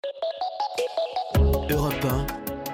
Europe 1,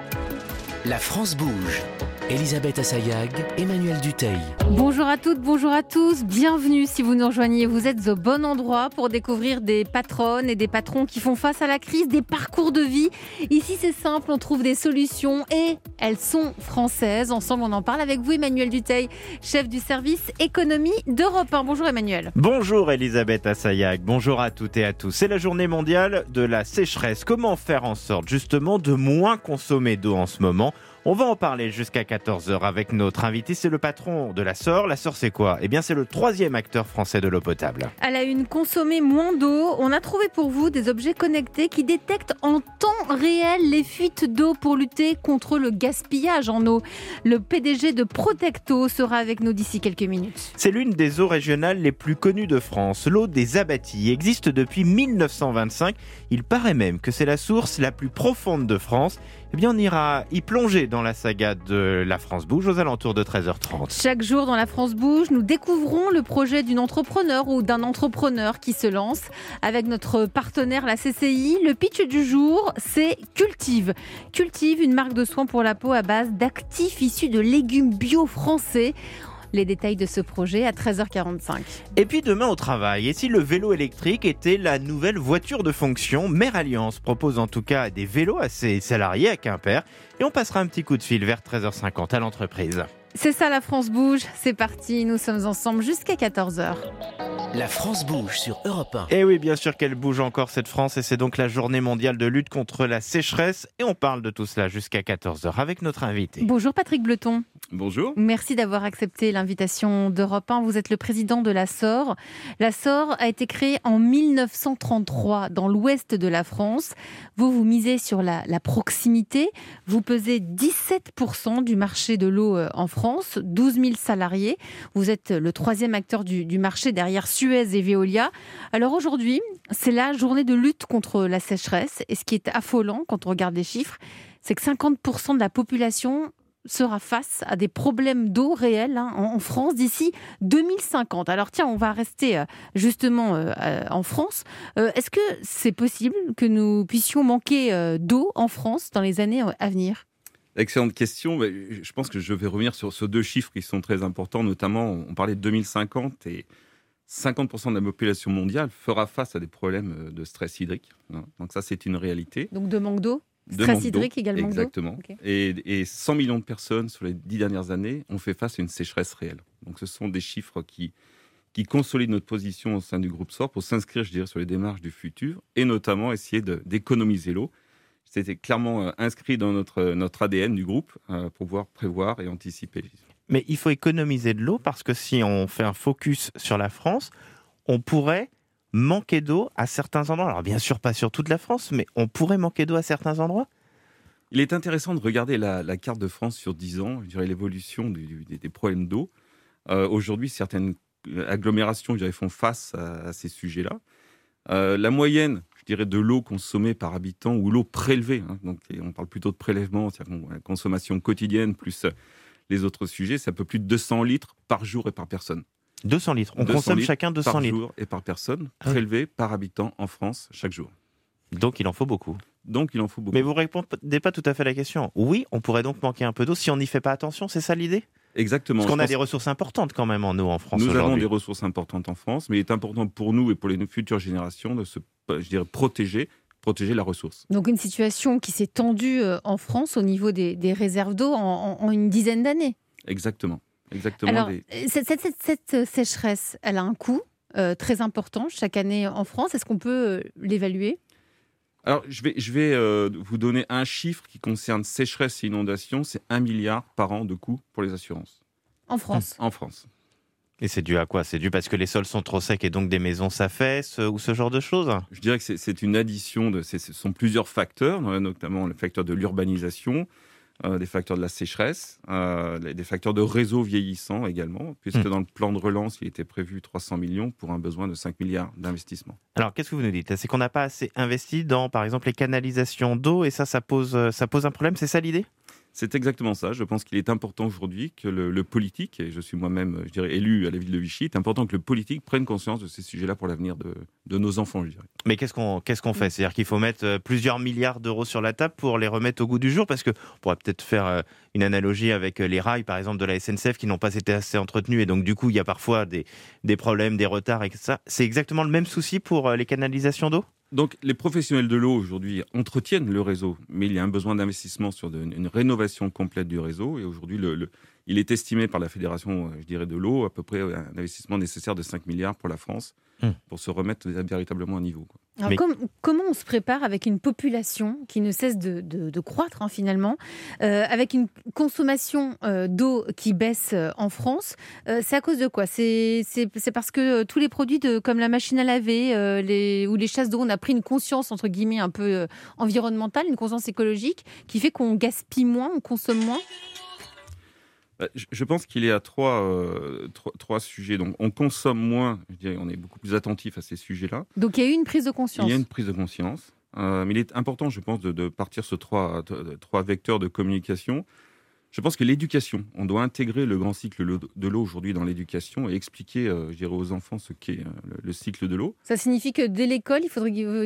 la France bouge. Elisabeth Assayag, Emmanuel Dutheil. Bonjour à toutes, bonjour à tous, bienvenue si vous nous rejoignez. Vous êtes au bon endroit pour découvrir des patronnes et des patrons qui font face à la crise, des parcours de vie. Ici c'est simple, on trouve des solutions et elles sont françaises. Ensemble on en parle avec vous Emmanuel Dutheil, chef du service économie d'Europe 1. Bonjour Emmanuel. Bonjour Elisabeth Assayag, bonjour à toutes et à tous. C'est la journée mondiale de la sécheresse. Comment faire en sorte justement de moins consommer d'eau en ce moment ? On va en parler jusqu'à 14h avec notre invité, c'est le patron de la SOR. La SOR, c'est quoi ? Eh bien, c'est le 3e acteur français de l'eau potable. À la une, consommer moins d'eau. On a trouvé pour vous des objets connectés qui détectent en temps réel les fuites d'eau pour lutter contre le gaspillage en eau. Le PDG de Protecto sera avec nous d'ici quelques minutes. C'est l'une des eaux régionales les plus connues de France. L'eau des abattis existe depuis 1925. Il paraît même que c'est la source la plus profonde de France. Eh bien, on ira y plonger dans la saga de La France Bouge aux alentours de 13h30. Chaque jour dans La France Bouge, nous découvrons le projet d'une entrepreneur ou d'un entrepreneur qui se lance. Avec notre partenaire, la CCI, le pitch du jour, c'est Cultive. Cultive, une marque de soins pour la peau à base d'actifs issus de légumes bio français. Les détails de ce projet à 13h45. Et puis demain au travail, et si le vélo électrique était la nouvelle voiture de fonction ? Mer Alliance propose en tout cas des vélos à ses salariés à Quimper. Et on passera un petit coup de fil vers 13h50 à l'entreprise. C'est ça la France bouge, c'est parti, nous sommes ensemble jusqu'à 14h. La France bouge sur Europe 1. Et oui, bien sûr qu'elle bouge encore cette France, et c'est donc la journée mondiale de lutte contre la sécheresse. Et on parle de tout cela jusqu'à 14h avec notre invité. Bonjour Patrick Bleton. Bonjour. Merci d'avoir accepté l'invitation d'Europe 1. Vous êtes le président de la SOR. La SOR a été créée en 1933 dans l'ouest de la France. Vous misez sur la proximité. Vous pesez 17% du marché de l'eau en France, 12 000 salariés. Vous êtes le 3e acteur du marché derrière Suez et Veolia. Alors aujourd'hui, c'est la journée de lutte contre la sécheresse. Et ce qui est affolant quand on regarde les chiffres, c'est que 50% de la population sera face à des problèmes d'eau réels en France d'ici 2050. Alors tiens, on va rester justement en France. Est-ce que c'est possible que nous puissions manquer d'eau en France dans les années à venir ? Excellente question. Je pense que je vais revenir sur ces 2 chiffres qui sont très importants. Notamment, on parlait de 2050 et 50% de la population mondiale fera face à des problèmes de stress hydrique. Donc ça, c'est une réalité. Donc de manque d'eau ? Stress hydrique également. Exactement. Okay. Et 100 millions de personnes sur les 10 dernières années ont fait face à une sécheresse réelle. Donc ce sont des chiffres qui consolident notre position au sein du groupe SOR pour s'inscrire, je dirais, sur les démarches du futur et notamment essayer d'économiser l'eau. C'était clairement inscrit dans notre ADN du groupe pour pouvoir prévoir et anticiper. Mais il faut économiser de l'eau parce que si on fait un focus sur la France, on pourrait manquer d'eau à certains endroits. Alors bien sûr pas sur toute la France, mais on pourrait manquer d'eau à certains endroits. Il est intéressant de regarder la carte de France sur 10 ans, je dirais l'évolution des problèmes d'eau. Aujourd'hui, certaines agglomérations, je dirais, font face à ces sujets-là. La moyenne, je dirais, de l'eau consommée par habitant ou l'eau prélevée, donc on parle plutôt de prélèvement, c'est-à-dire la consommation quotidienne plus les autres sujets, c'est un peu plus de 200 litres par jour et par personne. 200 litres. On 200 consomme litres chacun 200 par litres. jour et par personne, prélevés par habitant en France chaque jour. Donc il en faut beaucoup. Mais vous ne répondez pas tout à fait à la question. Oui, on pourrait donc manquer un peu d'eau si on n'y fait pas attention, c'est ça l'idée ? Exactement. Parce qu'on a des ressources importantes quand même en eau en France aujourd'hui. Nous avons des ressources importantes en France, mais il est important pour nous et pour les futures générations de protéger la ressource. Donc une situation qui s'est tendue en France au niveau des réserves d'eau en une dizaine d'années. Exactement. Alors, cette sécheresse, elle a un coût très important chaque année en France. Est-ce qu'on peut l'évaluer ? Alors, je vais vous donner un chiffre qui concerne sécheresse et inondation. C'est 1 milliard par an de coûts pour les assurances. En France ? En France. Et c'est dû à quoi ? C'est dû parce que les sols sont trop secs et donc des maisons s'affaissent ou ce genre de choses ? Je dirais que c'est une addition, ce sont plusieurs facteurs, notamment le facteur de l'urbanisation, des facteurs de la sécheresse, des facteurs de réseaux vieillissants également, puisque dans le plan de relance, il était prévu 300 millions pour un besoin de 5 milliards d'investissement. Alors, qu'est-ce que vous nous dites ? C'est qu'on n'a pas assez investi dans, par exemple, les canalisations d'eau, et ça pose un problème, c'est ça l'idée ? C'est exactement ça. Je pense qu'il est important aujourd'hui que le politique, et je suis moi-même, je dirais, élu à la ville de Vichy, il est important que le politique prenne conscience de ces sujets-là pour l'avenir de nos enfants, je dirais. Mais qu'est-ce qu'on fait? C'est-à-dire qu'il faut mettre plusieurs milliards d'euros sur la table pour les remettre au goût du jour? Parce qu'on pourrait peut-être faire une analogie avec les rails, par exemple, de la SNCF qui n'ont pas été assez entretenus et donc du coup, il y a parfois des problèmes, des retards et ça. C'est exactement le même souci pour les canalisations d'eau? Donc, les professionnels de l'eau, aujourd'hui, entretiennent le réseau, mais il y a un besoin d'investissement sur une rénovation complète du réseau. Et aujourd'hui, il est estimé par la Fédération, je dirais, de l'eau, à peu près un investissement nécessaire de 5 milliards pour la France, pour se remettre véritablement à niveau, quoi. Alors, comment on se prépare avec une population qui ne cesse de croître, finalement, avec une consommation d'eau qui baisse en France? C'est à cause de quoi? C'est parce que tous les produits comme la machine à laver ou les chasses d'eau, on a pris une conscience, entre guillemets, un peu environnementale, une conscience écologique, qui fait qu'on gaspille moins, on consomme moins? Je pense qu'il y a trois sujets. Donc, on consomme moins, je dirais, on est beaucoup plus attentif à ces sujets-là. Donc, il y a eu une prise de conscience. Il y a une prise de conscience. Mais il est important, je pense, de partir sur trois vecteurs de communication. Je pense que l'éducation, on doit intégrer le grand cycle de l'eau aujourd'hui dans l'éducation et expliquer, je dirais, aux enfants ce qu'est le cycle de l'eau. Ça signifie que dès l'école, ça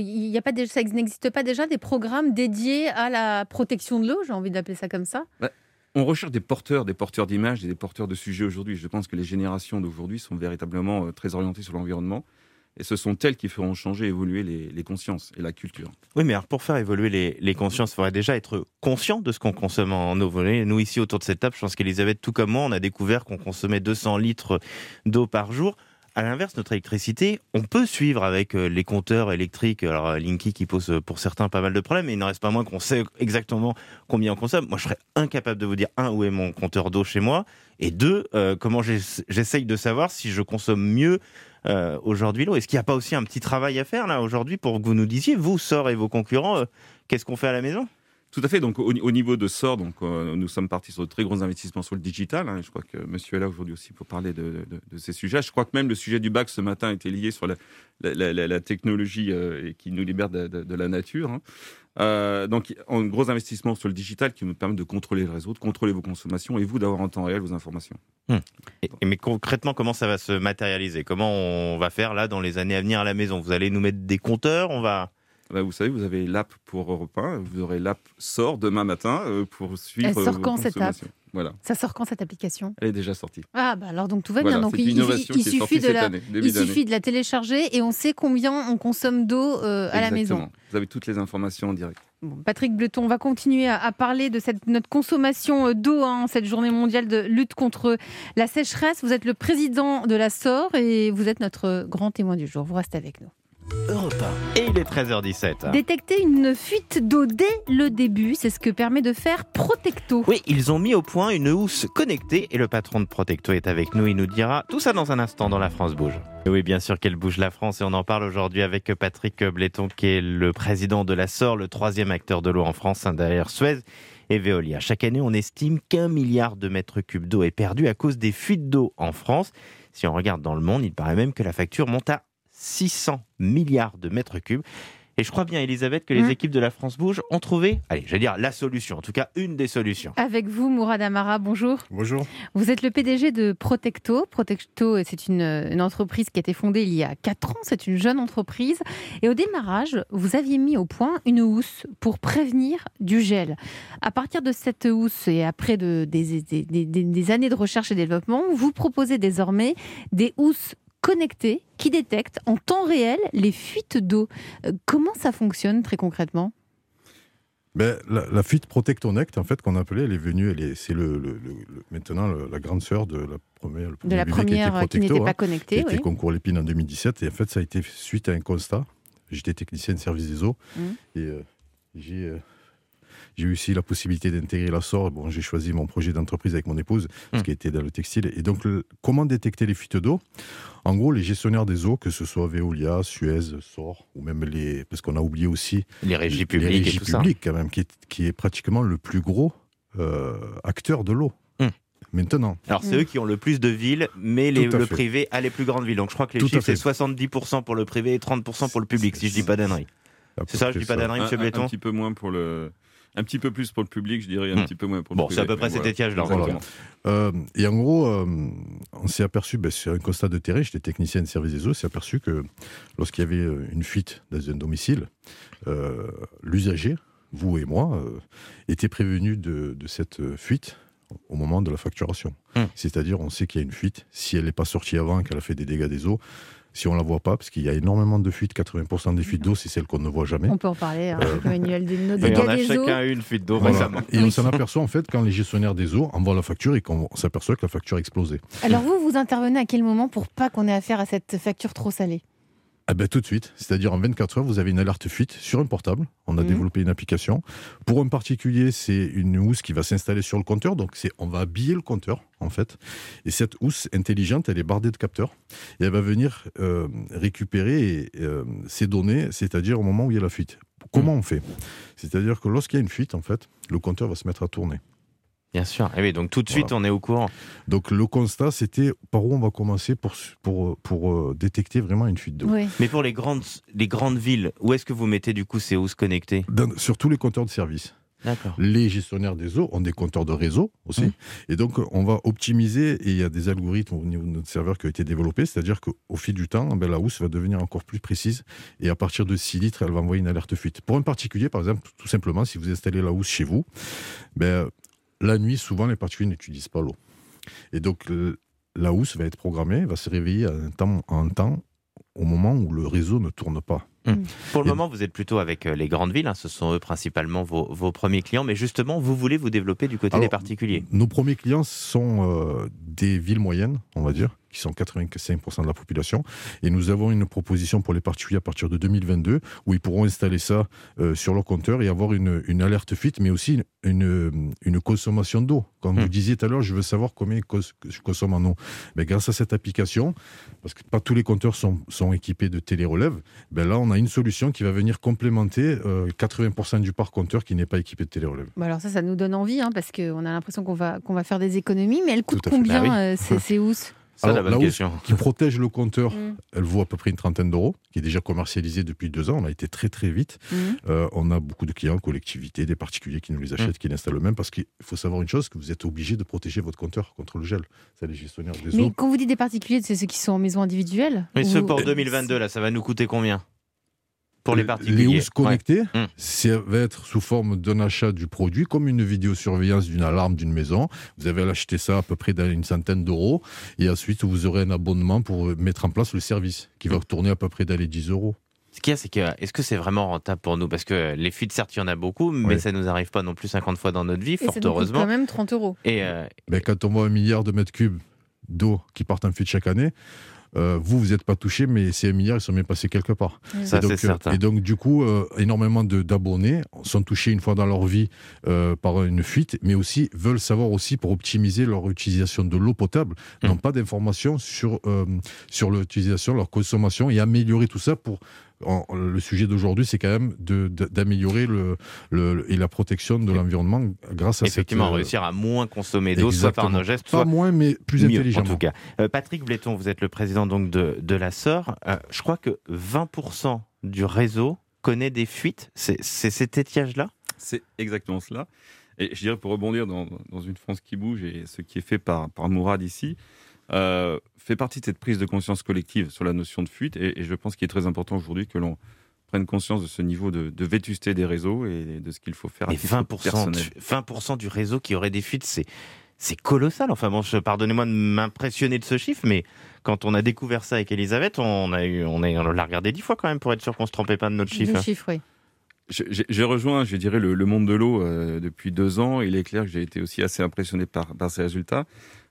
n'existe pas déjà des programmes dédiés à la protection de l'eau, j'ai envie d'appeler ça comme ça? On recherche des porteurs d'images et des porteurs de sujets aujourd'hui. Je pense que les générations d'aujourd'hui sont véritablement très orientées sur l'environnement. Et ce sont elles qui feront changer, évoluer les consciences et la culture. Oui, mais alors pour faire évoluer les consciences, il faudrait déjà être conscient de ce qu'on consomme en eau. Nous, ici, autour de cette table, je pense qu'Elisabeth, tout comme moi, on a découvert qu'on consommait 200 litres d'eau par jour. À l'inverse, notre électricité, on peut suivre avec les compteurs électriques. Alors, Linky qui pose pour certains pas mal de problèmes, mais il n'en reste pas moins qu'on sait exactement combien on consomme. Moi, je serais incapable de vous dire, où est mon compteur d'eau chez moi, et deux, comment j'essaye de savoir si je consomme mieux aujourd'hui l'eau. Est-ce qu'il n'y a pas aussi un petit travail à faire là aujourd'hui pour que vous nous disiez, vous, SOR et vos concurrents, qu'est-ce qu'on fait à la maison? Tout à fait. Donc, au niveau de SOR, nous sommes partis sur de très gros investissements sur le digital. Je crois que monsieur est là aujourd'hui aussi pour parler de ces sujets. Je crois que même le sujet du bac ce matin était lié sur la technologie qui nous libère de la nature. Donc, un gros investissement sur le digital qui nous permet de contrôler le réseau, de contrôler vos consommations et vous d'avoir en temps réel vos informations. Mais concrètement, comment ça va se matérialiser? Comment on va faire là dans les années à venir à la maison? Vous allez nous mettre des compteurs? Vous savez, vous avez l'app pour Europe 1, vous aurez l'app SOR demain matin pour suivre vos consommations. Elle sort quand cette app? Voilà. Ça sort quand cette application? Elle est déjà sortie. Alors donc tout va bien. Donc il suffit de la télécharger et on sait combien on consomme d'eau à la maison. Vous avez toutes les informations en direct. Patrick Bleton, on va continuer à parler de notre consommation d'eau, cette journée mondiale de lutte contre la sécheresse. Vous êtes le président de la SOR et vous êtes notre grand témoin du jour. Vous restez avec nous. Europe 1. Et il est 13h17. Détecter une fuite d'eau dès le début, c'est ce que permet de faire Protecto. Oui, ils ont mis au point une housse connectée et le patron de Protecto est avec nous. Il nous dira tout ça dans un instant dans La France Bouge. Et oui, bien sûr qu'elle bouge la France et on en parle aujourd'hui avec Patrick Bleton qui est le président de la SOR, le 3e acteur de l'eau en France, derrière Suez et Veolia. Chaque année, on estime qu'1 milliard de mètres cubes d'eau est perdu à cause des fuites d'eau en France. Si on regarde dans le monde, il paraît même que la facture monte à 600 milliards de mètres cubes. Et je crois bien, Elisabeth, que les équipes de La France Bouge ont trouvé, la solution, en tout cas une des solutions. Avec vous, Mourad Amara, bonjour. Bonjour. Vous êtes le PDG de Protecto. Protecto, c'est une entreprise qui a été fondée il y a 4 ans. C'est une jeune entreprise. Et au démarrage, vous aviez mis au point une housse pour prévenir du gel. À partir de cette housse et après des années de recherche et développement, vous proposez désormais des housses connectées qui détectent en temps réel les fuites d'eau. Comment ça fonctionne très concrètement ? La fuite ProtectoNect, en fait, qu'on appelait, elle est venue, c'est maintenant la grande sœur de la première qui n'était pas connectée. Qui était Concours Lépine en 2017. Et en fait, ça a été suite à un constat. J'étais technicien de service des eaux et j'ai eu aussi la possibilité d'intégrer la SOR. Bon, j'ai choisi mon projet d'entreprise avec mon épouse, ce qui était dans le textile. Et donc, comment détecter les fuites d'eau ? En gros, les gestionnaires des eaux, que ce soit Veolia, Suez, SOR, ou même parce qu'on a oublié aussi les régies publiques et tout ça. Quand même, qui est pratiquement le plus gros acteur de l'eau. Maintenant. Alors, c'est eux qui ont le plus de villes, mais le privé a les plus grandes villes. Donc, je crois que les chiffres, c'est 70% pour le privé et 30% pour le public, si je ne dis pas d'ânerie. C'est ça, je ne dis pas d'ânerie, M. Bleton ? Un petit peu moins pour le Un petit peu plus pour le public, je dirais, un petit peu moins pour le privé. Bon, c'est à peu près cet étiage-là. Exactement. Et en gros, on s'est aperçu, sur un constat de terrain, j'étais technicien de service des eaux, on s'est aperçu que lorsqu'il y avait une fuite dans un domicile, l'usager, vous et moi, était prévenu de cette fuite au moment de la facturation. C'est-à-dire, on sait qu'il y a une fuite. Si elle n'est pas sortie avant, qu'elle a fait des dégâts des eaux, si on ne la voit pas, parce qu'il y a énormément de fuites, 80% des fuites d'eau, c'est celles qu'on ne voit jamais. On peut en parler, avec Emmanuel, des nos Et dégâts on a des eaux. chacun une fuite d'eau Voilà. récemment. Et on s'en aperçoit en fait quand les gestionnaires des eaux envoient la facture et qu'on s'aperçoit que la facture a explosé. Alors vous intervenez à quel moment pour pas qu'on ait affaire à cette facture trop salée ? Ah ben, tout de suite, c'est-à-dire en 24 heures, vous avez une alerte fuite sur un portable. On a développé une application. Pour un particulier, c'est une housse qui va s'installer sur le compteur. Donc on va habiller le compteur, en fait. Et cette housse intelligente, elle est bardée de capteurs. Et elle va venir récupérer ces données, c'est-à-dire au moment où il y a la fuite. Comment on fait ? C'est-à-dire que lorsqu'il y a une fuite, en fait, le compteur va se mettre à tourner. Bien sûr. Et oui, donc tout de suite, Voilà. on est au courant. Donc le constat, c'était par où on va commencer pour détecter vraiment une fuite d'eau. Oui. Mais pour les grandes villes, où est-ce que vous mettez du coup ces housses connectées ? Sur tous les compteurs de service. D'accord. Les gestionnaires des eaux ont des compteurs de réseau aussi. Et donc, on va optimiser, et il y a des algorithmes au niveau de notre serveur qui ont été développés, c'est-à-dire qu'au fil du temps, la housse va devenir encore plus précise, et à partir de 6 litres, elle va envoyer une alerte fuite. Pour un particulier, par exemple, tout simplement, si vous installez la housse chez vous, la nuit, souvent, les particuliers n'utilisent pas l'eau. Et donc, la housse va être programmée, va se réveiller à un temps au moment où le réseau ne tourne pas. Pour le moment, vous êtes plutôt avec les grandes villes, ce sont eux principalement vos premiers clients, mais justement, vous voulez vous développer du côté des particuliers. Nos premiers clients sont des villes moyennes, on va dire, qui sont 85% de la population, et nous avons une proposition pour les particuliers à partir de 2022, où ils pourront installer ça sur leur compteur et avoir une alerte fuite, mais aussi une consommation d'eau. Comme vous disiez tout à l'heure, je veux savoir combien je consomme en eau. Mais grâce à cette application, parce que pas tous les compteurs sont équipés de télérelève, là on a une solution qui va venir complémenter 80% du parc compteur qui n'est pas équipé de télérelève. Alors ça nous donne envie, parce qu'on a l'impression qu'on va faire des économies, mais elles coûtent Tout à fait. combien ces housses ? Ça, Alors, la bonne housse question. qui protège le compteur, elle vaut à peu près une trentaine d'euros, qui est déjà commercialisée depuis 2 ans. On a été très très vite. On a beaucoup de clients, collectivités, des particuliers qui nous les achètent, qui l'installent eux-mêmes, parce qu'il faut savoir une chose, que vous êtes obligé de protéger votre compteur contre le gel. C'est les gestionnaires des eaux. Mais quand vous dites des particuliers, c'est ceux qui sont en maison individuelle ? Mais Ou- ce pour 2022, là, ça va nous coûter combien ? Pour les particuliers. Les housses connectées, Ouais. ça va être sous forme d'un achat du produit, comme une vidéosurveillance d'une alarme d'une maison. Vous avez acheté ça à peu près dans une centaine d'euros, et ensuite vous aurez un abonnement pour mettre en place le service, qui va tourner à peu près dans les 10 euros. Ce qu'il y a, c'est que est-ce que c'est vraiment rentable pour nous ? Parce que les fuites, certes, il y en a beaucoup, mais ça ne nous arrive pas non plus 50 fois dans notre vie, Et fort ça nous coûte heureusement. quand même 30 euros. Et Quand on voit 1 milliard de mètres cubes d'eau qui partent en fuite chaque année, vous n'êtes pas touché, mais ces 1 milliard, ils sont bien passés quelque part. ça, Et donc, c'est certain. Et donc, du coup, énormément d'abonnés sont touchés une fois dans leur vie par une fuite, mais aussi veulent savoir aussi, pour optimiser leur utilisation de l'eau potable, n'ont pas d'informations sur l'utilisation, leur consommation, et améliorer tout ça pour... Le sujet d'aujourd'hui, c'est quand même d'améliorer la protection de l'environnement grâce à Effectivement, réussir à moins consommer d'eau, soit par nos gestes, Pas soit moins, mais plus mieux, intelligemment. en tout cas. Patrick Bléton, vous êtes le président donc de la SOR. Je crois que 20% du réseau connaît des fuites. C'est cet étiage-là ? C'est exactement cela. Et je dirais, pour rebondir dans une France qui bouge, et ce qui est fait par Mourad ici, fait partie de cette prise de conscience collective sur la notion de fuite. Et je pense qu'il est très important aujourd'hui que l'on prenne conscience de ce niveau de vétusté des réseaux et de ce qu'il faut faire à Et titre personnel. 20% du réseau qui aurait des fuites, c'est colossal. Enfin bon, pardonnez-moi de m'impressionner de ce chiffre, mais quand on a découvert ça avec Elisabeth, on l'a regardé 10 fois quand même pour être sûr qu'on se trompait pas de notre chiffre. Le chiffre, oui. J'ai rejoint, je dirais, le monde de l'eau depuis 2 ans. Il est clair que j'ai été aussi assez impressionné par ces résultats.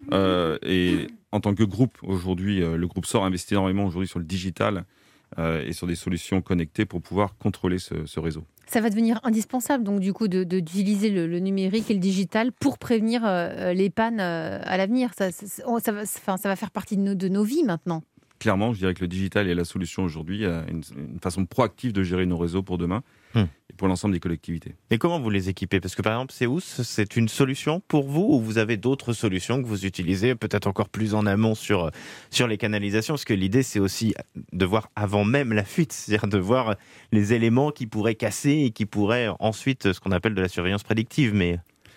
Et en tant que groupe, aujourd'hui, le groupe SOR investit énormément aujourd'hui sur le digital et sur des solutions connectées pour pouvoir contrôler ce réseau. Ça va devenir indispensable, donc, du coup, d'utiliser le numérique et le digital pour prévenir les pannes à l'avenir. Ça va faire partie de nos vies maintenant. Clairement, je dirais que le digital est la solution aujourd'hui, une façon proactive de gérer nos réseaux pour demain. et pour l'ensemble des collectivités. Et comment vous les équipez? Parce que par exemple, Seus, c'est une solution pour vous ou vous avez d'autres solutions que vous utilisez peut-être encore plus en amont sur les canalisations? Parce que l'idée, c'est aussi de voir avant même la fuite, c'est-à-dire de voir les éléments qui pourraient casser et qui pourraient ensuite, ce qu'on appelle de la surveillance prédictive. Mais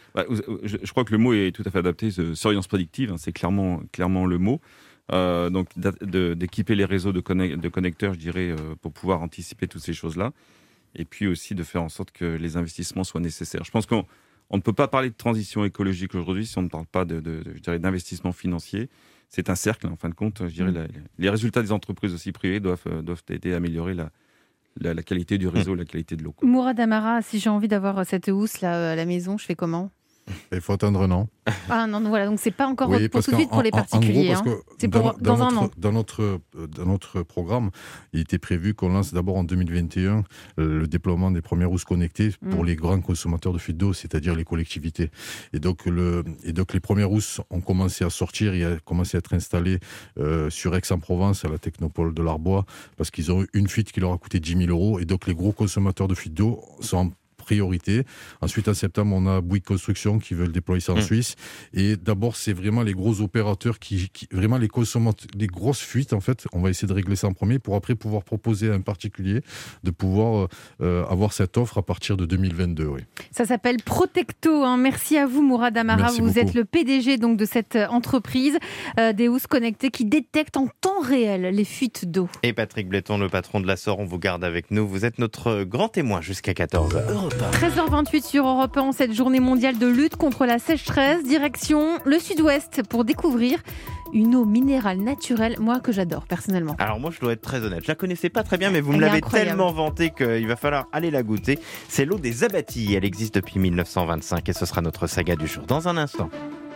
je crois que le mot est tout à fait adapté. Surveillance prédictive, c'est clairement le mot. Donc d'équiper les réseaux de connecteurs, je dirais, pour pouvoir anticiper toutes ces choses-là. Et puis aussi de faire en sorte que les investissements soient nécessaires. Je pense qu'on ne peut pas parler de transition écologique aujourd'hui si on ne parle pas je dirais, d'investissement financier. C'est un cercle, en fin de compte. Je dirais, les résultats des entreprises aussi privées doivent aider à améliorer la qualité du réseau, la qualité de l'eau. Mourad Amara, si j'ai envie d'avoir cette housse là, à la maison, je fais comment? Il faut attendre un an. Ah non, voilà, donc c'est pas encore Oui, pour tout de suite pour les particuliers. En gros, c'est pour dans un an. Dans notre programme, il était prévu qu'on lance d'abord en 2021 le déploiement des premières housses connectées pour les grands consommateurs de fuite d'eau, c'est-à-dire les collectivités. Et donc les premières housses ont commencé à sortir et a commencé à être installées sur Aix-en-Provence, à la Technopole de l'Arbois, parce qu'ils ont eu une fuite qui leur a coûté 10 000 €. Et donc les gros consommateurs de fuite d'eau sont en priorité. Ensuite, en septembre, on a Bouygues Construction qui veut le déployer ça en Suisse. Et d'abord, c'est vraiment les gros opérateurs qui vraiment les consommateurs, les grosses fuites, en fait, on va essayer de régler ça en premier pour après pouvoir proposer à un particulier de pouvoir avoir cette offre à partir de 2022. Oui. Ça s'appelle Protecto. Merci à vous, Mourad Amara. Merci vous beaucoup. êtes le PDG donc, de cette entreprise des housses connectées qui détecte en temps réel les fuites d'eau. Et Patrick Bléton, le patron de la SOR, on vous garde avec nous. Vous êtes notre grand témoin jusqu'à 14h. 13h28 sur Europe 1, cette journée mondiale de lutte contre la sécheresse. Direction le sud-ouest pour découvrir une eau minérale naturelle, moi que j'adore personnellement. Alors moi je dois être très honnête, je la connaissais pas très bien mais vous Elle me est l'avez incroyable. tellement vantée qu'il va falloir aller la goûter. C'est l'eau des Abattis, elle existe depuis 1925 et ce sera notre saga du jour dans un instant.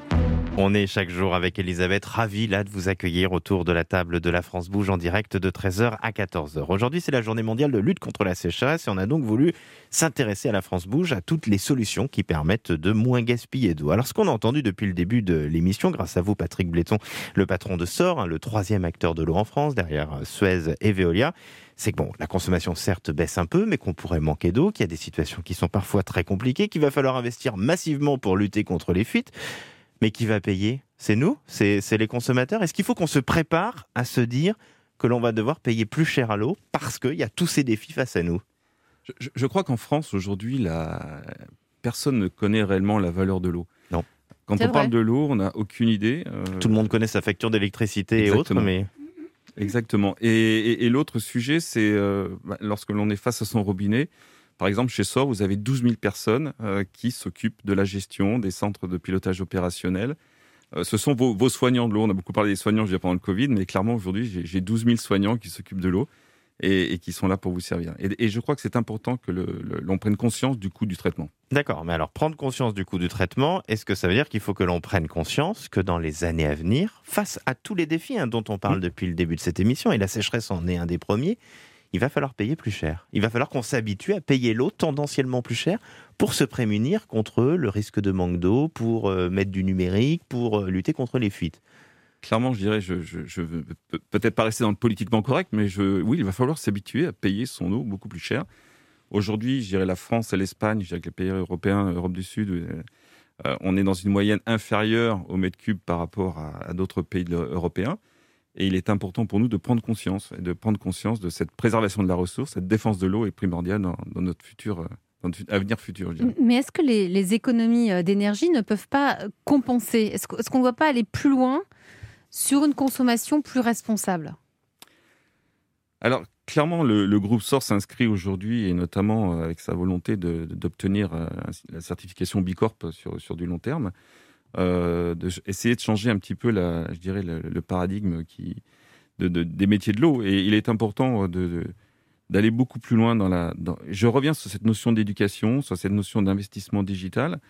On est chaque jour avec Elisabeth, ravie là de vous accueillir autour de la table de la France Bouge en direct de 13h à 14h. Aujourd'hui, c'est la journée mondiale de lutte contre la sécheresse et on a donc voulu s'intéresser à la France Bouge, à toutes les solutions qui permettent de moins gaspiller d'eau. Alors, ce qu'on a entendu depuis le début de l'émission, grâce à vous, Patrick Bléton, le patron de SOR, le troisième acteur de l'eau en France, derrière Suez et Veolia, c'est que la consommation certes baisse un peu, mais qu'on pourrait manquer d'eau, qu'il y a des situations qui sont parfois très compliquées, qu'il va falloir investir massivement pour lutter contre les fuites. Mais qui va payer? C'est nous? C'est les consommateurs? Est-ce qu'il faut qu'on se prépare à se dire que l'on va devoir payer plus cher à l'eau parce qu'il y a tous ces défis face à nous? Je crois qu'en France, aujourd'hui, personne ne connaît réellement la valeur de l'eau. Non. Quand on parle de l'eau, on n'a aucune idée. Tout le monde connaît sa facture d'électricité et autres, mais... Exactement. Et l'autre sujet, c'est lorsque l'on est face à son robinet. Par exemple, chez SOR, vous avez 12 000 personnes qui s'occupent de la gestion des centres de pilotage opérationnel. Ce sont vos soignants de l'eau. On a beaucoup parlé des soignants pendant le Covid, mais clairement, aujourd'hui, j'ai 12 000 soignants qui s'occupent de l'eau et qui sont là pour vous servir. Et je crois que c'est important que l'on prenne conscience du coût du traitement. D'accord, mais alors prendre conscience du coût du traitement, est-ce que ça veut dire qu'il faut que l'on prenne conscience que dans les années à venir, face à tous les défis dont on parle depuis le début de cette émission, et la sécheresse en est un des premiers, il va falloir payer plus cher. Il va falloir qu'on s'habitue à payer l'eau tendanciellement plus cher pour se prémunir contre le risque de manque d'eau, pour mettre du numérique, pour lutter contre les fuites. Clairement, je dirais, je veux peut-être pas rester dans le politiquement correct, mais oui, il va falloir s'habituer à payer son eau beaucoup plus cher. Aujourd'hui, je dirais la France et l'Espagne, je dirais que les pays européens, Europe du Sud, on est dans une moyenne inférieure au mètre cube par rapport à d'autres pays européens. Et il est important pour nous de prendre conscience de cette préservation de la ressource, cette défense de l'eau est primordiale dans notre futur, dans notre avenir futur. Je dirais. Mais est-ce que les économies d'énergie ne peuvent pas compenser? Est-ce qu'on ne doit pas aller plus loin sur une consommation plus responsable? Alors, clairement, le groupe SOR s'inscrit aujourd'hui, et notamment avec sa volonté d'obtenir la certification Bicorp sur du long terme, essayer de changer un petit peu le paradigme des métiers de l'eau. Et il est important d'aller beaucoup plus loin je reviens sur cette notion d'éducation, sur cette notion d'investissement digital.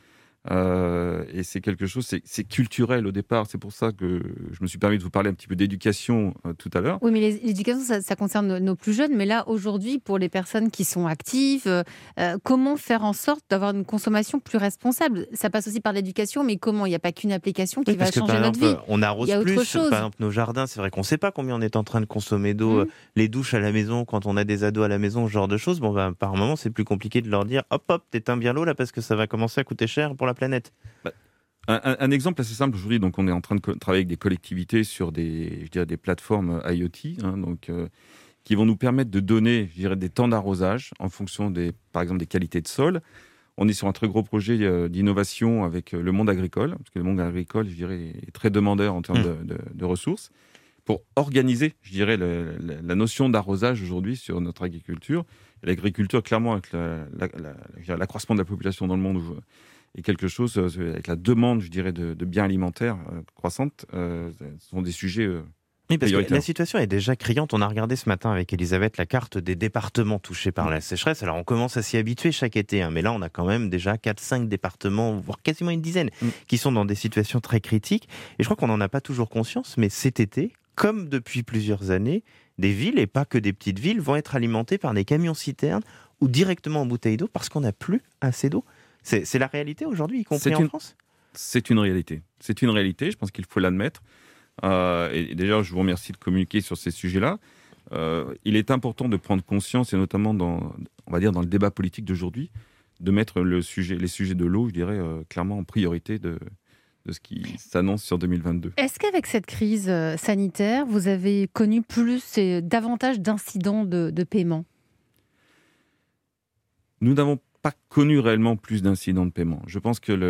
Et c'est quelque chose, c'est culturel au départ. C'est pour ça que je me suis permis de vous parler un petit peu d'éducation tout à l'heure. Oui, mais l'éducation, ça concerne nos plus jeunes. Mais là, aujourd'hui, pour les personnes qui sont actives, comment faire en sorte d'avoir une consommation plus responsable ? Ça passe aussi par l'éducation, mais comment ? Il n'y a pas qu'une application qui va changer notre vie. On arrose Il y a autre plus. chose. Par exemple, nos jardins, c'est vrai qu'on ne sait pas combien on est en train de consommer d'eau. Les douches à la maison, quand on a des ados à la maison, ce genre de choses, par moment, c'est plus compliqué de leur dire « Hop, t'éteins bien l'eau là parce que ça va commencer à coûter cher pour la planète. » Un exemple assez simple aujourd'hui, donc on est en train de travailler avec des collectivités sur des plateformes IoT, qui vont nous permettre de donner, des temps d'arrosage en fonction par exemple des qualités de sol. On est sur un très gros projet d'innovation avec le monde agricole, parce que le monde agricole, est très demandeur en termes de ressources, pour organiser, la notion d'arrosage aujourd'hui sur notre agriculture. Et l'agriculture, clairement, avec l'accroissement de la population dans le monde, et quelque chose avec la demande, de biens alimentaires croissante, ce sont des sujets oui, parce que la situation est déjà criante. On a regardé ce matin avec Elisabeth la carte des départements touchés par la sécheresse. Alors on commence à s'y habituer chaque été, mais là on a quand même déjà 4-5 départements, voire quasiment une dizaine, qui sont dans des situations très critiques. Et je crois qu'on n'en a pas toujours conscience, mais cet été, comme depuis plusieurs années, des villes, et pas que des petites villes, vont être alimentées par des camions-citernes ou directement en bouteilles d'eau parce qu'on n'a plus assez d'eau. C'est la réalité aujourd'hui, y compris en France ? C'est une réalité. C'est une réalité, je pense qu'il faut l'admettre. Et d'ailleurs, je vous remercie de communiquer sur ces sujets-là. Il est important de prendre conscience, et notamment dans le débat politique d'aujourd'hui, de mettre les sujets de l'eau, clairement en priorité de ce qui s'annonce sur 2022. Est-ce qu'avec cette crise sanitaire, vous avez connu davantage d'incidents de paiement ? Nous n'avons pas connu réellement plus d'incidents de paiement. Je pense que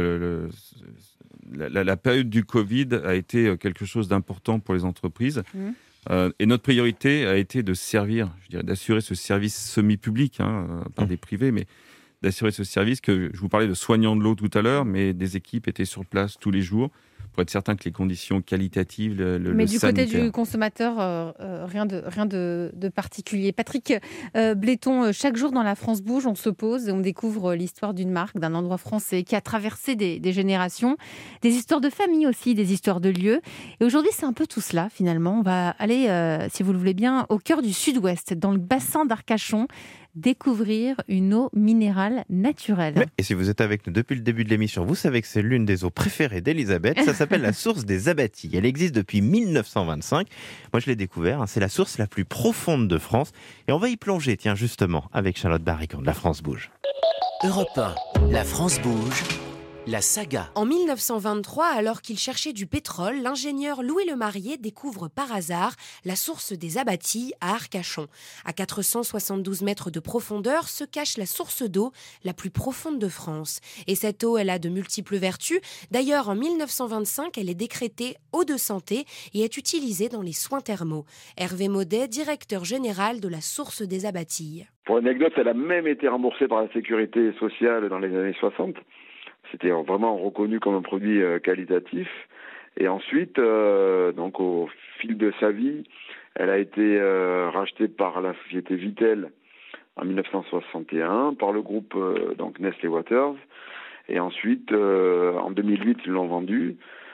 la période du Covid a été quelque chose d'important pour les entreprises. Et notre priorité a été de servir, d'assurer ce service semi-public, par des privés, mais d'assurer ce service que je vous parlais de soignants de l'eau tout à l'heure, mais des équipes étaient sur place tous les jours pour être certain que les conditions qualitatives, mais du sanitaire... côté du consommateur, rien de particulier. Patrick Bléton, chaque jour dans La France Bouge, on se pose et on découvre l'histoire d'une marque, d'un endroit français qui a traversé des générations, des histoires de famille aussi, des histoires de lieux. Et aujourd'hui, c'est un peu tout cela finalement. On va aller, si vous le voulez bien, au cœur du sud-ouest, dans le bassin d'Arcachon, découvrir une eau minérale naturelle. Et si vous êtes avec nous depuis le début de l'émission, vous savez que c'est l'une des eaux préférées d'Elisabeth. Ça s'appelle la source des Abattis. Elle existe depuis 1925. Moi, je l'ai découvert. C'est la source la plus profonde de France. Et on va y plonger, justement, avec Charlotte Barricon de La France Bouge. Europe 1, La France Bouge, la saga. En 1923, alors qu'il cherchait du pétrole, l'ingénieur Louis Lemarié découvre par hasard la source des Abattis à Arcachon. À 472 mètres de profondeur se cache la source d'eau la plus profonde de France. Et cette eau, elle a de multiples vertus. D'ailleurs, en 1925, elle est décrétée eau de santé et est utilisée dans les soins thermaux. Hervé Maudet, directeur général de la source des Abattis. Pour l'anecdote, elle a même été remboursée par la sécurité sociale dans les années 60. C'était vraiment reconnu comme un produit qualitatif. Et ensuite, donc au fil de sa vie, elle a été rachetée par la société Vittel en 1961, par le groupe Nestlé Waters. Et ensuite, en 2008, ils l'ont vendue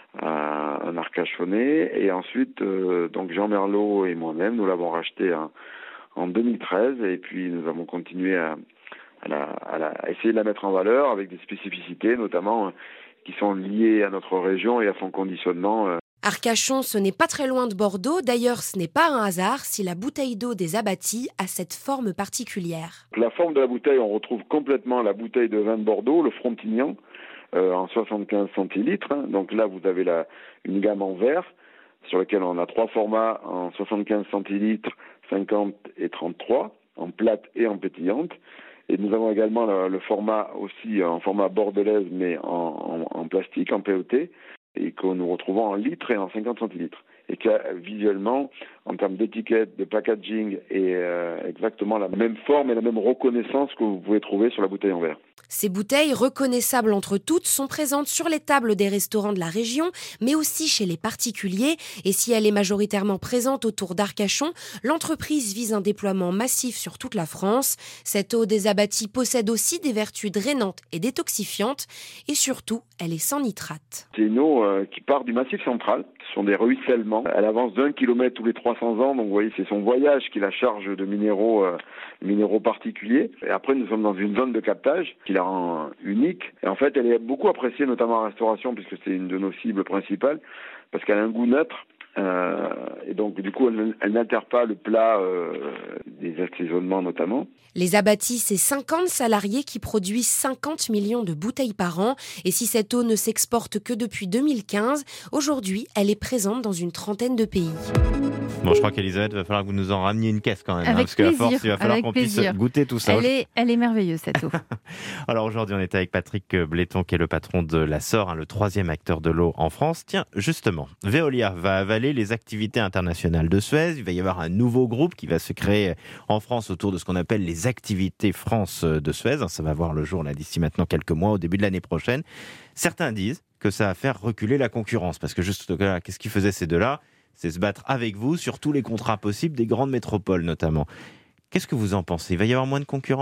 à un Arcachonnais. Et ensuite, Jean Merlot et moi-même, nous l'avons rachetée en 2013. Et puis, nous avons continué à essayer de la mettre en valeur avec des spécificités, notamment qui sont liées à notre région et à son conditionnement. Arcachon, ce n'est pas très loin de Bordeaux. D'ailleurs, ce n'est pas un hasard si la bouteille d'eau des Abattis a cette forme particulière. La forme de la bouteille, on retrouve complètement la bouteille de vin de Bordeaux, le Frontignan, en 75 centilitres. Donc là, vous avez une gamme en verre sur laquelle on a 3 formats en 75 centilitres, 50 et 33, en plate et en pétillante. Et nous avons également le format aussi en format bordelaise, mais en plastique, en PET, et que nous retrouvons en litres et en 50 centilitres. et qui a visuellement, en termes d'étiquette, de packaging, et exactement la même forme et la même reconnaissance que vous pouvez trouver sur la bouteille en verre. Ces bouteilles, reconnaissables entre toutes, sont présentes sur les tables des restaurants de la région, mais aussi chez les particuliers. Et si elle est majoritairement présente autour d'Arcachon, l'entreprise vise un déploiement massif sur toute la France. Cette eau des abattis possède aussi des vertus drainantes et détoxifiantes. Et surtout, elle est sans nitrate. C'est une eau qui part du Massif central. Ce sont des ruissellements. Elle avance d'1 kilomètre tous les 300 ans. Donc vous voyez, c'est son voyage qui la charge de minéraux particuliers. Et après, nous sommes dans une zone de captage qui la rend unique. Et en fait, elle est beaucoup appréciée, notamment en restauration, puisque c'est une de nos cibles principales, parce qu'elle a un goût neutre. Et donc, du coup, elle n'altère pas le plat des assaisonnements notamment. Les abattis, c'est 50 salariés qui produisent 50 millions de bouteilles par an. Et si cette eau ne s'exporte que depuis 2015, aujourd'hui, elle est présente dans une trentaine de pays. Bon, je crois qu'Elisabeth, va falloir que vous nous en rameniez une caisse quand même. Avec parce qu'à plaisir, force, il va falloir qu'on puisse goûter tout ça. Elle est merveilleuse, cette eau. Alors aujourd'hui, on est avec Patrick Bléton, qui est le patron de la SOR, le 3e acteur de l'eau en France. Tiens, justement, Veolia va avaler les activités internationales de Suez. Il va y avoir un nouveau groupe qui va se créer en France autour de ce qu'on appelle les activités France de Suez. Ça va voir le jour là d'ici maintenant quelques mois, au début de l'année prochaine. Certains disent que ça va faire reculer la concurrence, parce que juste là, qu'est-ce qu'ils faisaient ces deux-là ? C'est se battre avec vous sur tous les contrats possibles des grandes métropoles notamment. Qu'est-ce que vous en pensez ? Il va y avoir moins de concurrence ?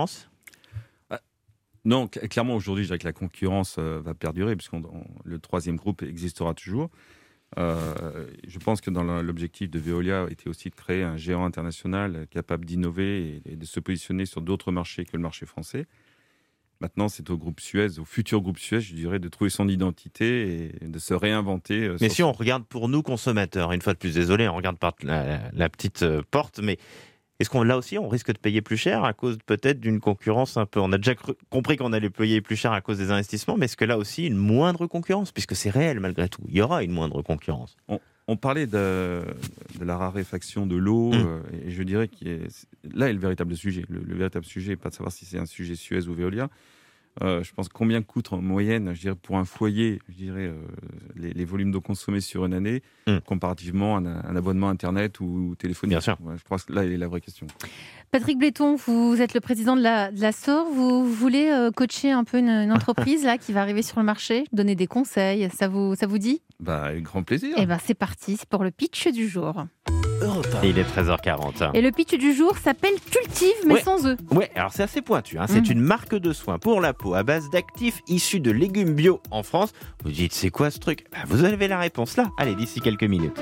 Non, clairement aujourd'hui, je dirais que la concurrence va perdurer, puisque le 3e groupe existera toujours. Je pense que dans l'objectif de Veolia était aussi de créer un géant international capable d'innover et de se positionner sur d'autres marchés que le marché français. Maintenant, c'est au groupe Suez, au futur groupe Suez, je dirais, de trouver son identité et de se réinventer. Mais si on regarde pour nous consommateurs, une fois de plus, désolé, on regarde par la petite porte, mais est-ce qu'on là aussi, on risque de payer plus cher à cause peut-être d'une concurrence un peu... On a déjà compris qu'on allait payer plus cher à cause des investissements, mais est-ce que là aussi, une moindre concurrence, puisque c'est réel malgré tout, il y aura une moindre concurrence. On parlait de la raréfaction de l'eau, et je dirais que là est le véritable sujet. Le véritable sujet n'est pas de savoir si c'est un sujet Suez ou Veolia. Je pense combien coûte en moyenne, je dirais, pour un foyer, je dirais, les volumes d'eau consommés sur une année, comparativement à un abonnement Internet ou téléphonique. Bien sûr. Ouais, je pense que là est la vraie question. Patrick Bléton, vous êtes le président de la SOR. Vous voulez coacher un peu une entreprise là, qui va arriver sur le marché, donner des conseils. Ça vous dit ? Avec grand plaisir. Eh bien, c'est parti, c'est pour le pitch du jour. Et il est 13h40. Et le pitch du jour s'appelle Cultive, mais sans œufs. Ouais, alors c'est assez pointu. C'est une marque de soins pour la peau à base d'actifs issus de légumes bio en France. Vous dites, c'est quoi ce truc ? Vous avez la réponse là. Allez, d'ici quelques minutes.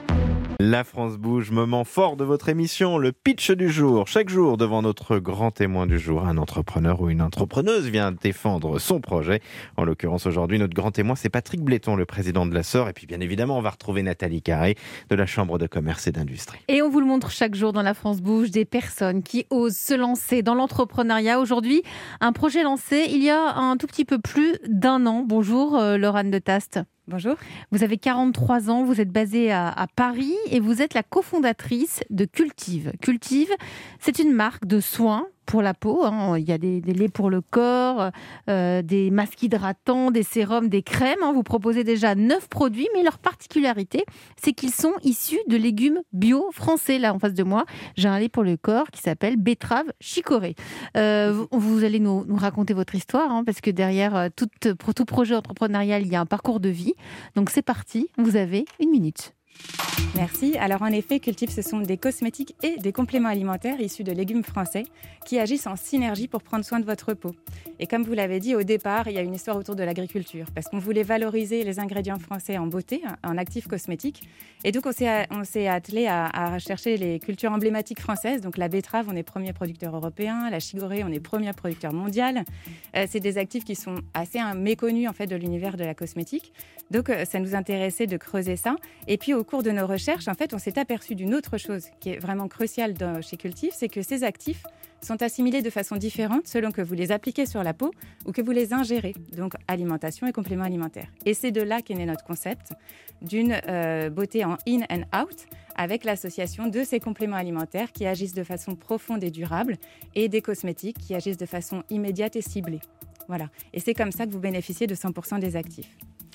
La France bouge, moment fort de votre émission, le pitch du jour. Chaque jour, devant notre grand témoin du jour, un entrepreneur ou une entrepreneuse vient défendre son projet. En l'occurrence, aujourd'hui, notre grand témoin, c'est Patrick Bléton, le président de la SOR. Et puis, bien évidemment, on va retrouver Nathalie Carré de la Chambre de commerce et d'industrie. Et on vous le montre chaque jour dans La France bouge, des personnes qui osent se lancer dans l'entrepreneuriat. Aujourd'hui, un projet lancé il y a un tout petit peu plus d'1 an. Bonjour, Laurane de Taste. Bonjour. Vous avez 43 ans, vous êtes basée à Paris et vous êtes la cofondatrice de Cultive. Cultive, c'est une marque de soins pour la peau. Il y a des laits pour le corps, des masques hydratants, des sérums, des crèmes. Vous proposez déjà 9 produits, mais leur particularité, c'est qu'ils sont issus de légumes bio français. Là, en face de moi, j'ai un lait pour le corps qui s'appelle betterave chicorée. Vous allez nous raconter votre histoire, parce que derrière pour tout projet entrepreneurial, il y a un parcours de vie. Donc c'est parti, vous avez 1 minute. Merci. Alors en effet, Cultive, ce sont des cosmétiques et des compléments alimentaires issus de légumes français qui agissent en synergie pour prendre soin de votre peau. Et comme vous l'avez dit, au départ, il y a une histoire autour de l'agriculture parce qu'on voulait valoriser les ingrédients français en beauté, en actifs cosmétiques. Et donc on s'est attelé à chercher les cultures emblématiques françaises. Donc la betterave, on est premier producteur européen. La chicorée, on est premier producteur mondial. C'est des actifs qui sont assez méconnus en fait de l'univers de la cosmétique. Donc ça nous intéressait de creuser ça. Et puis au cours de nos recherches, en fait, on s'est aperçu d'une autre chose qui est vraiment cruciale chez Cultive, c'est que ces actifs sont assimilés de façon différente selon que vous les appliquez sur la peau ou que vous les ingérez, donc alimentation et compléments alimentaires. Et c'est de là qu'est né notre concept d'une beauté en in and out avec l'association de ces compléments alimentaires qui agissent de façon profonde et durable et des cosmétiques qui agissent de façon immédiate et ciblée. Voilà. Et c'est comme ça que vous bénéficiez de 100% des actifs.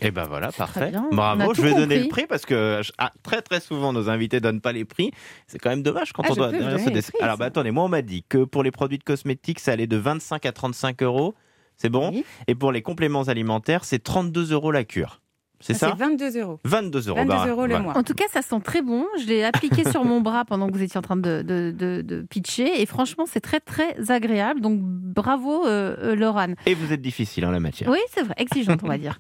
Et ben voilà, parfait. bien. On a Bravo, tout je vais donner compris. le prix parce que très très souvent nos invités donnent pas les prix. C'est quand même dommage quand on Je doit peux vous derrière se donner les décider. prix, Alors ça. attendez, moi on m'a dit que pour les produits de cosmétiques, ça allait de 25 à 35 euros. C'est bon. Oui. Et pour les compléments alimentaires, c'est 32 euros la cure. C'est C'est ça 22 euros. 22 euros. 22 euros le voilà. mois. En tout cas, ça sent très bon. Je l'ai appliqué sur mon bras pendant que vous étiez en train de pitcher. Et franchement, c'est très, très agréable. Donc, bravo, Laurane. Et vous êtes difficile en la matière. Oui, c'est vrai. Exigeante, on va dire.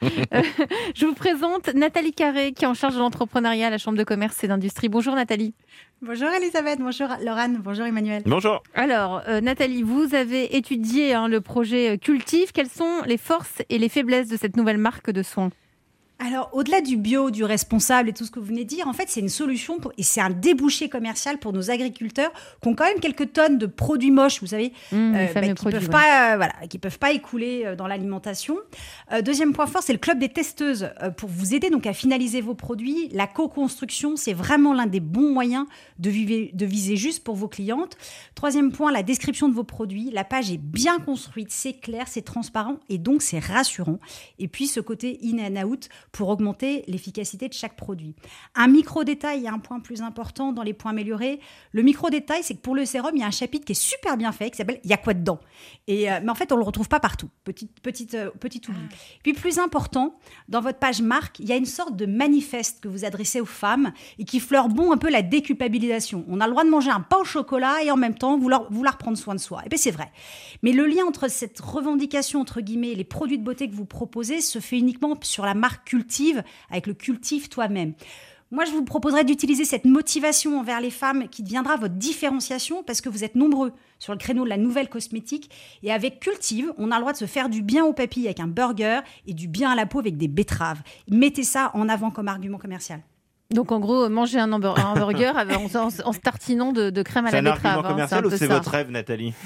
Je vous présente Nathalie Carré, qui est en charge de l'entrepreneuriat à la Chambre de commerce et d'industrie. Bonjour, Nathalie. Bonjour Elisabeth, bonjour Laurane, bonjour Emmanuel. Bonjour. Alors, Nathalie, vous avez étudié le projet Cultive. Quelles sont les forces et les faiblesses de cette nouvelle marque de soins ? Alors, au-delà du bio, du responsable et tout ce que vous venez de dire, en fait, c'est une solution et c'est un débouché commercial pour nos agriculteurs qui ont quand même quelques tonnes de produits moches, vous savez, Les fameux qui produits, peuvent ouais. qui peuvent pas écouler dans l'alimentation. Deuxième point fort, c'est le club des testeuses pour vous aider donc à finaliser vos produits. La co-construction, c'est vraiment l'un des bons moyens de viser juste pour vos clientes. Troisième point, la description de vos produits. La page est bien construite, c'est clair, c'est transparent et donc c'est rassurant. Et puis ce côté in and out pour augmenter l'efficacité de chaque produit. Un micro-détail et un point plus important dans les points améliorés. Le micro-détail, c'est que pour le sérum, il y a un chapitre qui est super bien fait, qui s'appelle « Il y a quoi dedans ?» mais en fait, on ne le retrouve pas partout. Petit oubli. Puis plus important, dans votre page marque, il y a une sorte de manifeste que vous adressez aux femmes et qui fleure bon un peu la déculpabilisation. On a le droit de manger un pain au chocolat et en même temps vouloir prendre soin de soi. Et bien c'est vrai. Mais le lien entre cette revendication, entre guillemets, et les produits de beauté que vous proposez se fait uniquement sur la marque Cultive, avec le cultive toi-même. Moi, je vous proposerais d'utiliser cette motivation envers les femmes qui deviendra votre différenciation parce que vous êtes nombreux sur le créneau de la nouvelle cosmétique. Et avec Cultive, on a le droit de se faire du bien aux papilles avec un burger et du bien à la peau avec des betteraves. Mettez ça en avant comme argument commercial. Donc, en gros, manger un hamburger en se tartinant de crème à C'est la un betterave. argument commercial un ou peu c'est ça. votre rêve, Nathalie?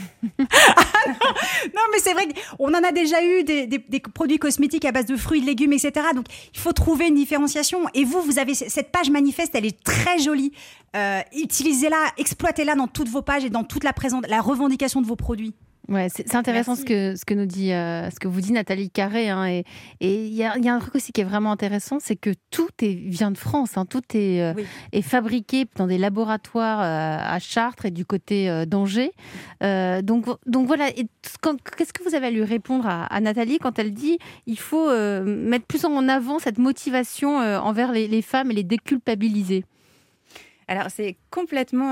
Non, mais c'est vrai qu'on en a déjà eu des produits cosmétiques à base de fruits, de légumes, etc. Donc, il faut trouver une différenciation. Et vous avez cette page manifeste, elle est très jolie. Utilisez-la, exploitez-la dans toutes vos pages et dans toute la revendication de vos produits. Ouais, c'est intéressant ce que nous dit, ce que vous dit Nathalie Carré. Et il y a un truc aussi qui est vraiment intéressant, c'est que tout vient de France. Tout est fabriqué dans des laboratoires à Chartres et du côté d'Angers. Donc voilà. Qu'est-ce que vous avez à lui répondre à Nathalie quand elle dit il faut mettre plus en avant cette motivation envers les femmes et les déculpabiliser? Alors, c'est complètement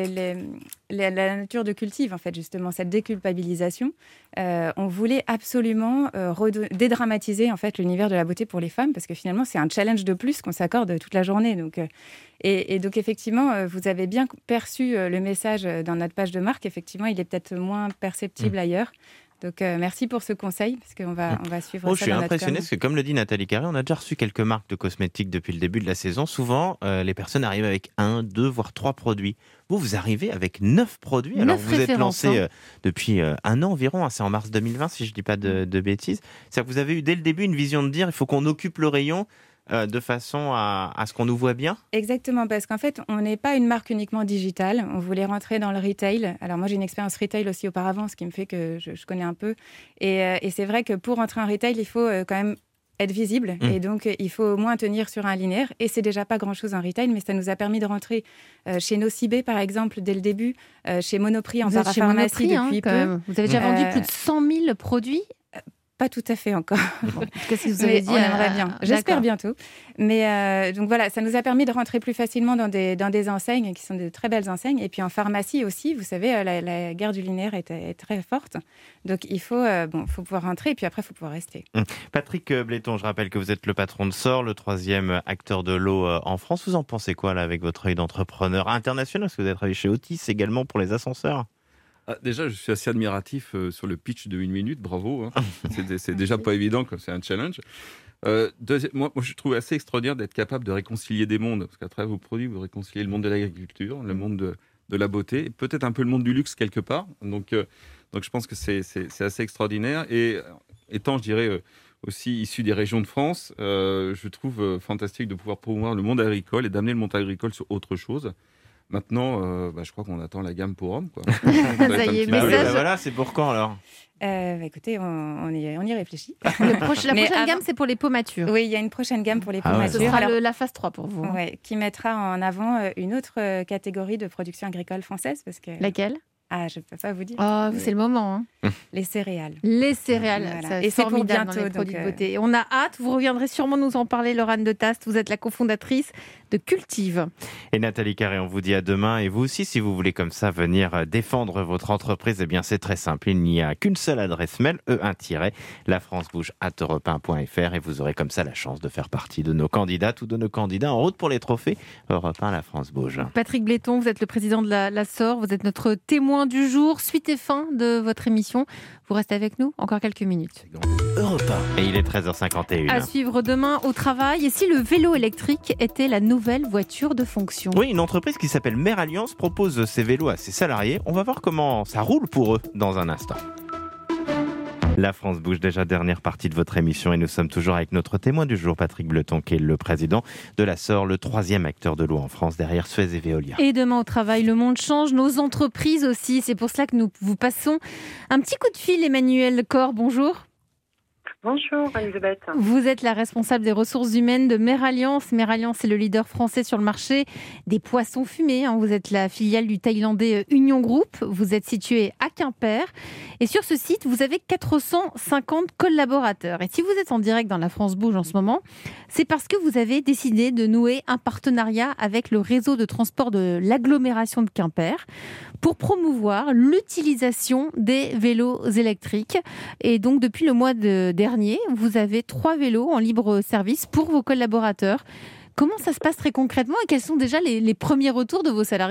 la nature de Cultive, en fait, justement, cette déculpabilisation. On voulait absolument dédramatiser, en fait, l'univers de la beauté pour les femmes, parce que finalement, c'est un challenge de plus qu'on s'accorde toute la journée. Donc, et donc, effectivement, vous avez bien perçu le message dans notre page de marque. Effectivement, il est peut-être moins perceptible ailleurs. Donc, merci pour ce conseil, parce qu'on va suivre ça. Je suis impressionné, parce que comme le dit Nathalie Carré, on a déjà reçu quelques marques de cosmétiques depuis le début de la saison. Souvent, les personnes arrivent avec 1, 2, voire 3 produits. Vous arrivez avec 9 produits. Alors, vous êtes lancé depuis un an environ, c'est en mars 2020, si je ne dis pas de bêtises. C'est-à-dire que vous avez eu dès le début une vision de dire il faut qu'on occupe le rayon de façon à ce qu'on nous voit bien. Exactement, parce qu'en fait, on n'est pas une marque uniquement digitale. On voulait rentrer dans le retail. Alors moi, j'ai une expérience retail aussi auparavant, ce qui me fait que je connais un peu. Et c'est vrai que pour rentrer en retail, il faut quand même être visible. Et donc, il faut au moins tenir sur un linéaire. Et c'est déjà pas grand-chose en retail, mais ça nous a permis de rentrer chez Nocibé, par exemple, dès le début, chez Monoprix, en parapharmacie depuis peu. Vous avez déjà vendu plus de 100 000 produits. Pas tout à fait encore. Qu'est-ce que vous avez dit? On aimerait bien. J'espère bientôt. Mais donc voilà, ça nous a permis de rentrer plus facilement dans des enseignes qui sont de très belles enseignes. Et puis en pharmacie aussi, vous savez, la guerre du linéaire est très forte. Donc il faut pouvoir rentrer et puis après, il faut pouvoir rester. Patrick Bléton, je rappelle que vous êtes le patron de SOR, le 3e acteur de l'eau en France. Vous en pensez quoi là avec votre œil d'entrepreneur international? Parce que vous avez travaillé chez Otis également pour les ascenseurs. Déjà, je suis assez admiratif sur le pitch de 1 minute, bravo. C'est déjà pas évident, c'est un challenge. Moi, je trouve assez extraordinaire d'être capable de réconcilier des mondes, parce qu'à travers vos produits, vous réconciliez le monde de l'agriculture, le monde de la beauté, et peut-être un peu le monde du luxe quelque part. Donc je pense que c'est assez extraordinaire. Et étant, je dirais, aussi issu des régions de France, je trouve fantastique de pouvoir promouvoir le monde agricole et d'amener le monde agricole sur autre chose. Maintenant, je crois qu'on attend la gamme pour hommes, quoi. Ça y est, message. Voilà, c'est pour quand alors? Écoutez, on y réfléchit. La prochaine gamme, c'est pour les peaux matures. Oui, il y a une prochaine gamme pour les peaux ouais. matures. Ce sera la phase 3 pour vous. Ouais, qui mettra en avant une autre catégorie de production agricole française. Parce que... Laquelle? Je ne peux pas vous dire. Oh, c'est le moment. Les céréales. Les céréales, Voilà. et c'est pour formidable bientôt, dans les produits donc, de beauté. On a hâte, vous reviendrez sûrement nous en parler, Laurane de Taste. Vous êtes la cofondatrice de Cultive. Et Nathalie Carré, on vous dit à demain. Et vous aussi, si vous voulez comme ça venir défendre votre entreprise, eh bien c'est très simple. Il n'y a qu'une seule adresse mail, lafrancebouge@europe1.fr, et vous aurez comme ça la chance de faire partie de nos candidates ou de nos candidats en route pour les trophées Europe 1 La France Bouge. Patrick Bléton, vous êtes le président de la SOR, vous êtes notre témoin du jour. Suite et fin de votre émission. Vous restez avec nous encore quelques minutes. Europe 1. Et il est 13h51. À suivre demain au travail. Et si le vélo électrique était la nouvelle voiture de fonction? Oui, une entreprise qui s'appelle Mère Alliance propose ses vélos à ses salariés. On va voir comment ça roule pour eux dans un instant. La France bouge, déjà dernière partie de votre émission, et nous sommes toujours avec notre témoin du jour, Patrick Bléton, qui est le président de la SOR, le 3e acteur de l'eau en France, derrière Suez et Veolia. Et demain au travail, le monde change, nos entreprises aussi. C'est pour cela que nous vous passons un petit coup de fil. Emmanuel Corr, bonjour. Bonjour Elisabeth. Vous êtes la responsable des ressources humaines de Mère Alliance. Mère Alliance est le leader français sur le marché des poissons fumés. Vous êtes la filiale du thaïlandais Union Group. Vous êtes situé à Quimper. Et sur ce site, vous avez 450 collaborateurs. Et si vous êtes en direct dans La France Bouge en ce moment, c'est parce que vous avez décidé de nouer un partenariat avec le réseau de transport de l'agglomération de Quimper pour promouvoir l'utilisation des vélos électriques. Et donc, depuis le mois dernier, vous avez 3 vélos en libre service pour vos collaborateurs. Comment ça se passe très concrètement et quels sont déjà les premiers retours de vos salariés ?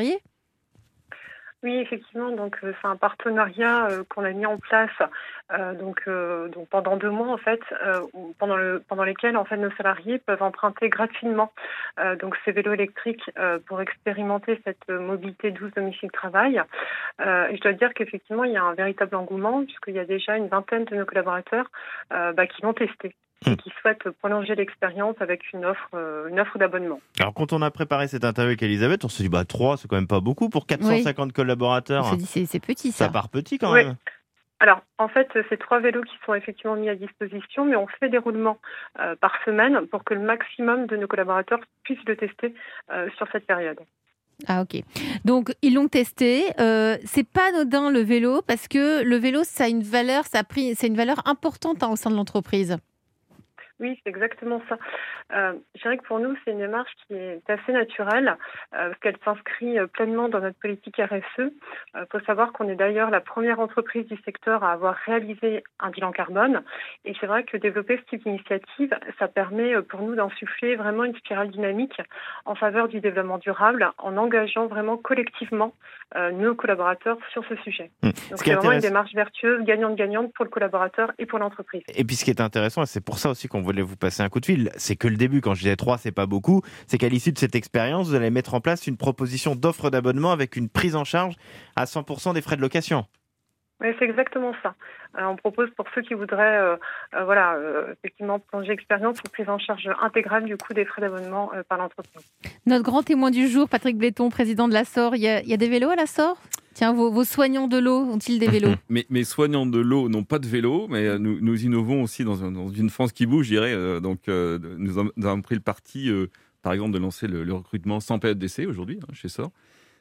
Oui, effectivement, donc c'est un partenariat qu'on a mis en place donc pendant 2 mois en fait, pendant lesquels en fait nos salariés peuvent emprunter gratuitement donc ces vélos électriques pour expérimenter cette mobilité douce domicile-travail. Et je dois dire qu'effectivement il y a un véritable engouement puisqu'il y a déjà une vingtaine de nos collaborateurs qui l'ont testé et qui souhaitent prolonger l'expérience avec une offre d'abonnement. Alors quand on a préparé cette interview avec Elisabeth, on s'est dit 3 c'est quand même pas beaucoup pour 450 collaborateurs. On s'est dit c'est petit ça. Ça part petit quand même. Alors, en fait, c'est 3 vélos qui sont effectivement mis à disposition, mais on fait des roulements par semaine pour que le maximum de nos collaborateurs puissent le tester sur cette période. Ah ok. Donc ils l'ont testé. C'est pas anodin le vélo parce que le vélo ça a une valeur, c'est une valeur importante au sein de l'entreprise. Oui, c'est exactement ça. Je dirais que pour nous, c'est une démarche qui est assez naturelle parce qu'elle s'inscrit pleinement dans notre politique RSE. Faut savoir qu'on est d'ailleurs la première entreprise du secteur à avoir réalisé un bilan carbone. Et c'est vrai que développer ce type d'initiative, ça permet pour nous d'insuffler vraiment une spirale dynamique en faveur du développement durable en engageant vraiment collectivement nos collaborateurs sur ce sujet. Donc c'est vraiment une démarche vertueuse, gagnante-gagnante pour le collaborateur et pour l'entreprise. Et puis ce qui est intéressant, et c'est pour ça aussi qu'on voulait vous passer un coup de fil, c'est que le début, quand je disais 3, c'est pas beaucoup, c'est qu'à l'issue de cette expérience, vous allez mettre en place une proposition d'offre d'abonnement avec une prise en charge à 100% des frais de location. Oui, c'est exactement ça. On propose pour ceux qui voudraient effectivement plonger l'expérience une prise en charge intégrale du coût des frais d'abonnement par l'entreprise. Notre grand témoin du jour, Patrick Bléton, président de la SOR. Il y a des vélos à la SOR ? Tiens, vos soignants de l'eau ont-ils des vélos ? Mes soignants de l'eau n'ont pas de vélo, mais nous innovons aussi dans une France qui bouge, je dirais. Nous avons pris le parti, par exemple, de lancer le recrutement sans période d'essai aujourd'hui chez SOR.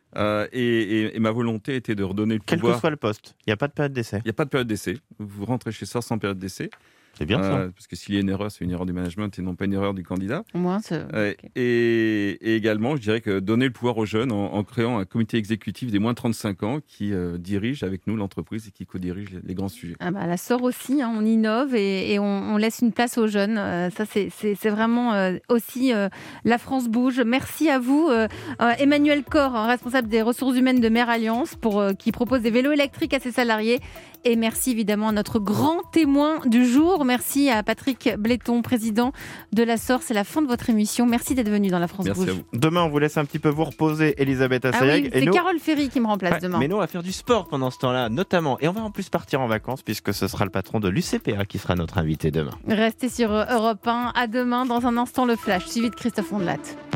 Et ma volonté était de redonner le pouvoir. Quel que soit le poste, il n'y a pas de période d'essai. Il n'y a pas de période d'essai. Vous rentrez chez SOR sans période d'essai. C'est bien ça. Parce que s'il y a une erreur, c'est une erreur du management et non pas une erreur du candidat. Au moins, okay. Et également, je dirais que donner le pouvoir aux jeunes en créant un comité exécutif des moins de 35 ans qui dirige avec nous l'entreprise et qui co-dirige les grands sujets. La SOR aussi, on innove et on laisse une place aux jeunes. Ça, c'est vraiment aussi la France bouge. Merci à vous, Emmanuel Corr, responsable des ressources humaines de Mère Alliance, qui propose des vélos électriques à ses salariés. Et merci évidemment à notre grand témoin du jour. Merci à Patrick Bléton, président de la SOR. C'est la fin de votre émission. Merci d'être venu dans la France Merci Bouge. à vous. Demain, on vous laisse un petit peu vous reposer, Elisabeth Assayag. Oui, c'est Carole Ferry qui me remplace demain. Mais nous, on va faire du sport pendant ce temps-là, notamment. Et on va en plus partir en vacances, puisque ce sera le patron de l'UCPA qui sera notre invité demain. Restez sur Europe 1. À demain. Dans un instant, le Flash, suivi de Christophe Ondelat.